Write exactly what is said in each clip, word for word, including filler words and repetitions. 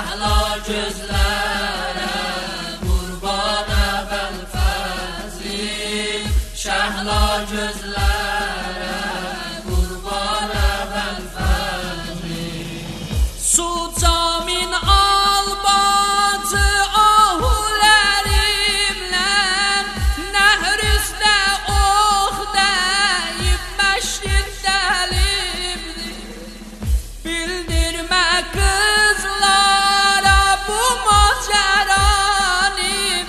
Şehla gözlere kurban evvel fezli, şehla gözlere kurban evvel fezli. Su camin albatı ahulerimle, nehrüzde oh deyip meşrin delimdi. Bildirme kızlara bu maceranim,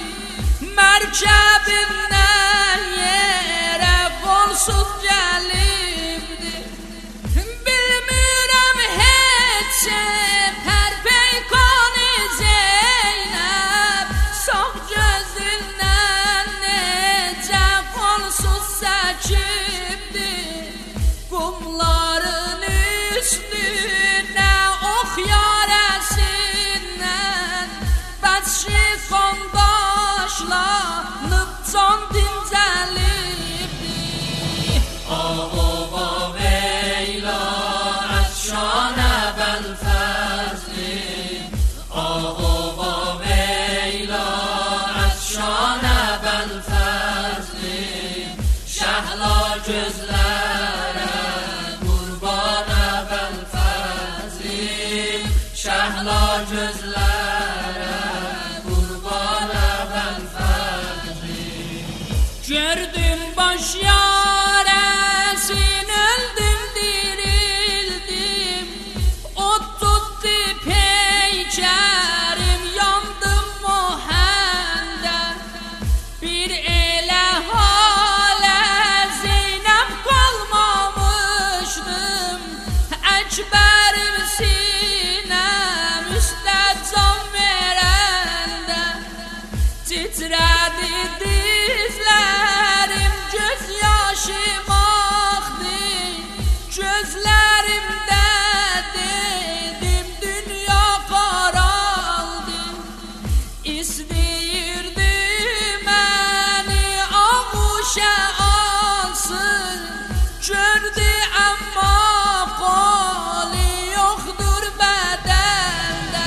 merkebimden yere kolsuz gelimdi. Bilmirəm heç sefer peykani Zeynep, sağ gözündən necə kolsuz səkibdi. Qumların üstünə ox yarəsindən bədşi qan daşlanıb can dincəlibdi. Ağova veyla əşşan əbəl fəzli, Ağova veyla əşşan əbəl fəzli, şəhla gözlərə kurban əbəl fəzli, şəhla gözlərə kurban əbəl fəzli. Gördüm baş yaresin, öldüm dirildim, ot tuttu peykerim, yandım muhende. Bir ele hale Zeynep kalmamıştım, Ekberim sinem üstte can verende. Titredi dizlerim, gözyaşım aktı, gözlerimde dedim dünya karaldı. İsteyirdi beni ağuşa alsın, gördü ama kolu yoktur bedende.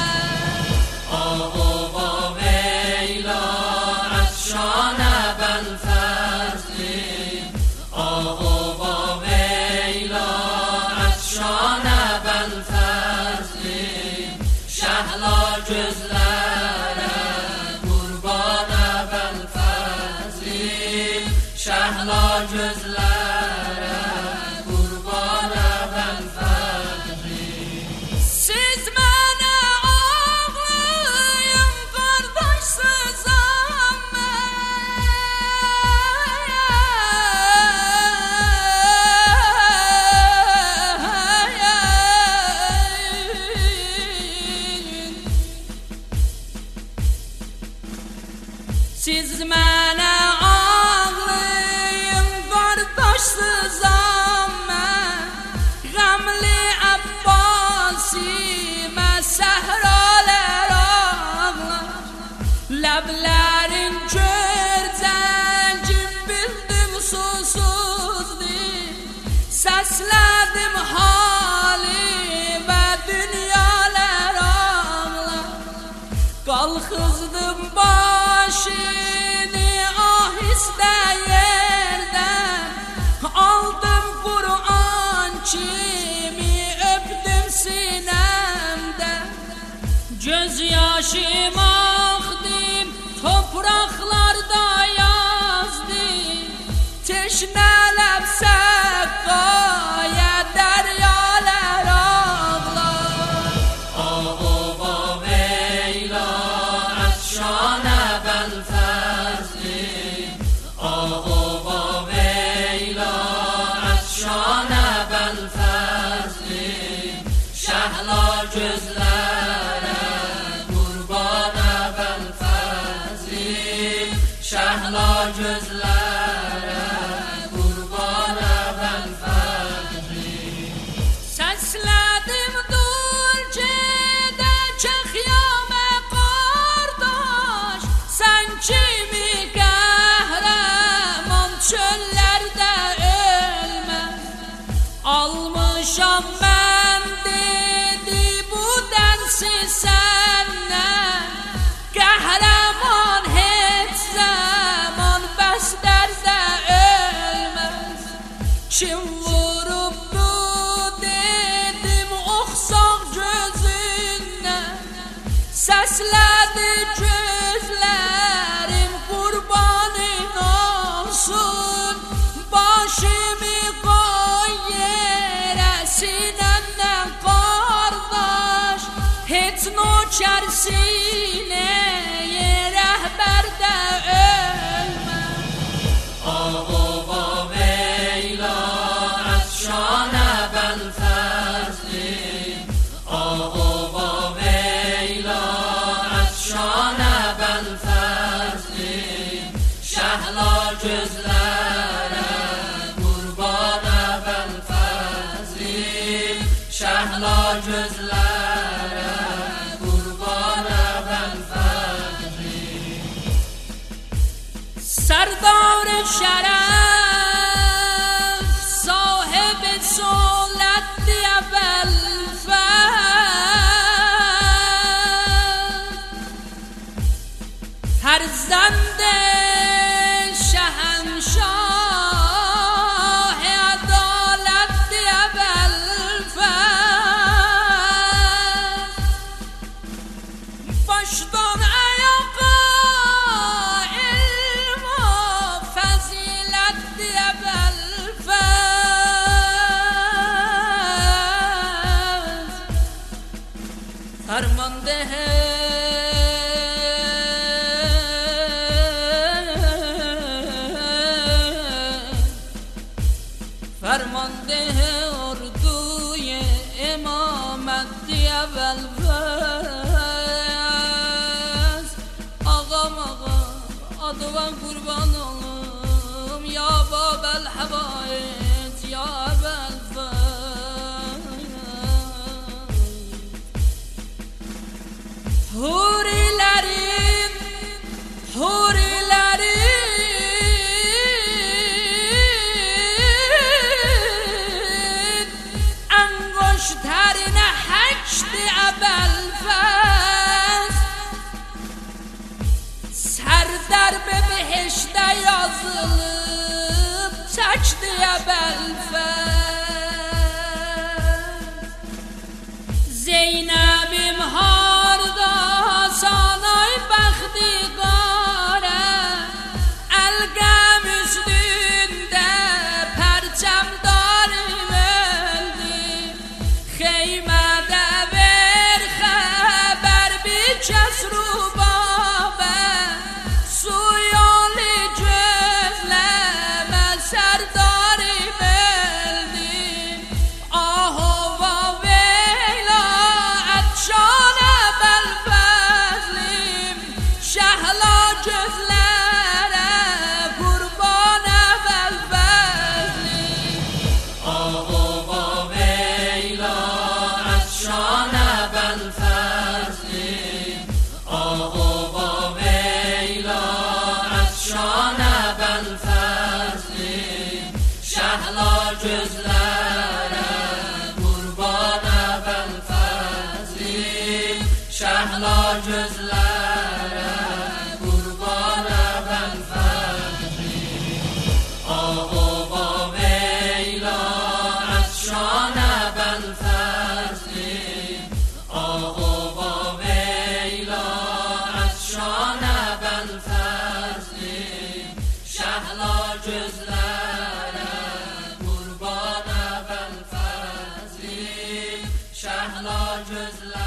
Ağova veyla əşşan əbəl fəzli, Ağova veyla əşşan əbəl fəzli, şəhla gözlərə kurban əbəl fəzli, şəhla gözlərə kurban əbəl fəzli. Siz mənə ağlayın, qardaşsız amma, siz mənə ağlayın, qardaşsız amma, qəmli Abbasimə səhralər ağlar. Ləblərin görcəngim bildim susuzdur, səslədim halimə dünyalar ağlar. Qalxızdım başını ahistə yerdən, aldım Kur'an kimi öpdüm sinemde. Gözyaşım aktı, topraklarda yazdı, teşnelem səqqaya deryalar ağlar. Ağova veyla əşşan əbəl fəzli, Ağova veyla əşşan əbəl fəzli, şəhla gözlərə kurban əbəl fəzli, şəhla gözlərə kurban əbəl fəzli. Səslədim dur gedəcək xiyamə qardaş, sən kimi qəhrəman çöllərdə ölmə. Almışam mən dedi bu dənsi sən قهرمان هیچ زمان بس درد ölmez. Kim vuruptu dedim oxsaq gözündən, səslədi gözlərim qurbanın olsun. Başımı qoy yerə sinəndən qardaş, heç nökər sinəyə rəhbərdə ölməz. آقا ویلا از شان ابوالفضل، آقا ویلا از شان ابوالفضل، شهلا gözlərə qurban ابوالفضل، شهلا gözlərə qurban ابوالفضل. سردار شرف صاحب سلطت ابوالفضل، فرزند شهنشاه عدالت ابوالفضل، başdan ayağa ilm و فضیلت ابوالفضل، فرمانده فرمانده اردوی امامت ابوالفضل. آقام آقا آدوان قربان olum یا باب الحوائج یا ابوالفضل. hurilerin hurilerin انگشترین حشد ابوالفضل، سر در به بهشت yazılıp çəkdi ابوالفضل. Zeynəbim harda sanay bəxti qara, əlqəm üstündə pərçəmdarım öldü. Xeymədə ver xəbər bir kəs rubabə, suyalı gözləmə sərdarım öldü. Ahova veyla ətşan ابوالفضلیم، şəhla gözlərə qurban ابوالفضلیم. آقا ویلا از شان ابوالفضل، آقا ویلا از شان ابوالفضل، شهلا gözlərə qurban ابوالفضل، شهلا gözlərə qurban ابوالفضل. آقا ویلا از شان ابوالفضل، آقا ویلا از شان ابوالفضل، شهلا gözlərə qurban ابوالفضل، شهلا gözlərə